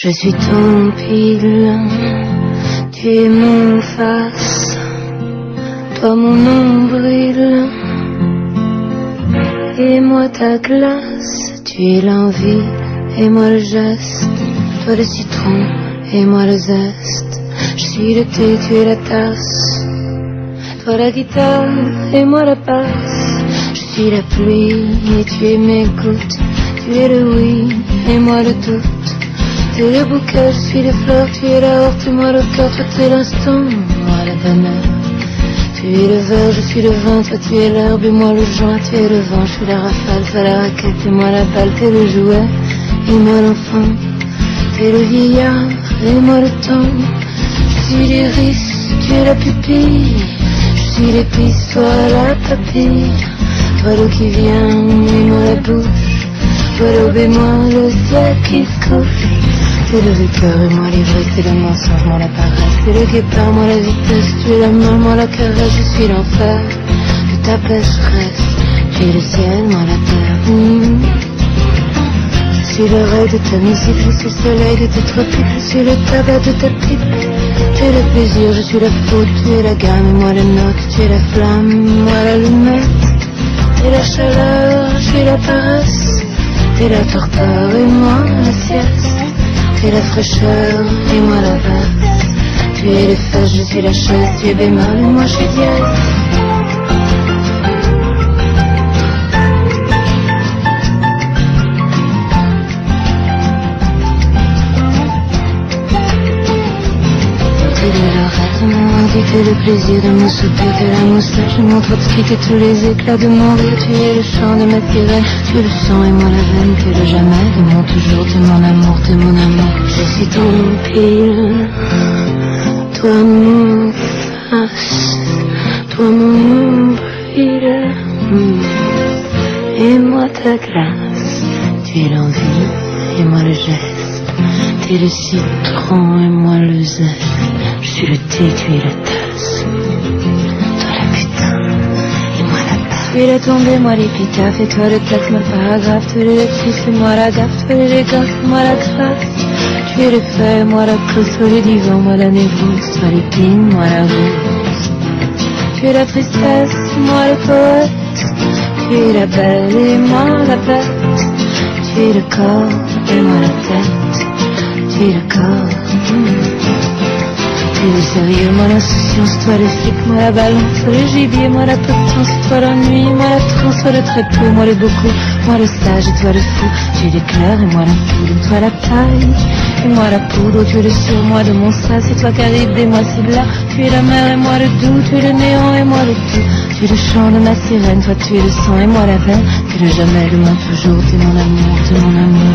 Je suis ton pile, tu es mon face, toi mon nombril, et moi ta glace. Tu es l'envie, et moi le geste, toi le citron, et moi le zeste. Je suis le thé, tu es la tasse, toi la guitare, et moi la basse. Je suis la pluie, et tu es mes gouttes, tu es le oui, et moi le doute. Tu es le bouquet, je suis les fleurs, tu es la horte, et moi le cœur, toi tu es l'instant, moi la bonheur. Tu es le verre, je suis le vin, toi tu es l'herbe, et moi le joint, tu es le vent. Je suis la rafale, toi la raquette, et moi la balle, tu es le jouet, et moi l'enfant. Tu es le vieillard, et moi le temps. Je suis l'iris, tu es la pupille, je suis l'épice, toi la papille. Toi l'eau qui vient, et moi la bouche, toi l'aube et moi le ciel qui se couche. C'est le cœur et moi l'ivresse, c'est le mensonge, moi la paresse. C'est le guépard, moi la vitesse, tu es la main, moi la caresse. Je suis l'enfer de ta pécheresse, tu es le ciel, moi la terre. Je suis l'oreille de ta musique, je suis le soleil de tes tropiques. Je suis le tabac de ta pipe, tu es le plaisir, je suis la faute, tu es la gamme et moi les notes. Tu es la flamme, moi l'allumette, tu es la chaleur, je suis la paresse. Tu es la torpeur et moi la sieste. Tu es la fraîcheur et moi la veste. Tu es les fesses, je suis la chaise. Tu es bémol et moi je suis dièse. Tu es l'oreille de mon envie, tu es le plaisir de mon soupir, tu es la moustache de mon Trotsky, tu es tous les éclats de mon rire. Tu es le chant de ma sirène, tu es le sang et moi la veine. Tu es le jamais, de mon toujours, tu es mon amour, tu es mon amour. Je suis ton pile, toi mon face, toi mon nombril, et moi ta glace. Tu es l'envie et moi le geste, tu es le citron et moi le zeste. Je suis le thé, tu es la tasse, toi la putain et moi la tasse. Tu es la tombée, moi l'épitaphe, et toi le texte, moi le paragraphe. Tu es le lectrice et moi la gaffe, tu es l'élégance et moi la grâce. Tu es le feuille, moi la cause, toi le divan, moi la névrose. Toi l'épine, moi la rose. Tu es la tristesse, moi le poète. Tu es la belle et moi la bête. Tu es le corps et moi la tête. Tu es le corps. Tu es le sérieux, moi l'insouciance, toi le flic, moi la balance, toi le gibier, moi la potence, toi la nuit, moi la transe, toi le très peu, moi le beaucoup, moi le sage et toi le fou. Tu es l'éclair et moi la foudre, toi la paille et moi la poudre. Tu es le surmoi de mon sas, c'est toi Caribe et moi c'est là. Tu es la mer et moi le doux, tu es le néant et moi le tout. Tu es le chant de ma sirène, toi tu es le sang et moi la veine. Tu es le jamais de mon toujours, tu es mon amour, tu es mon amour.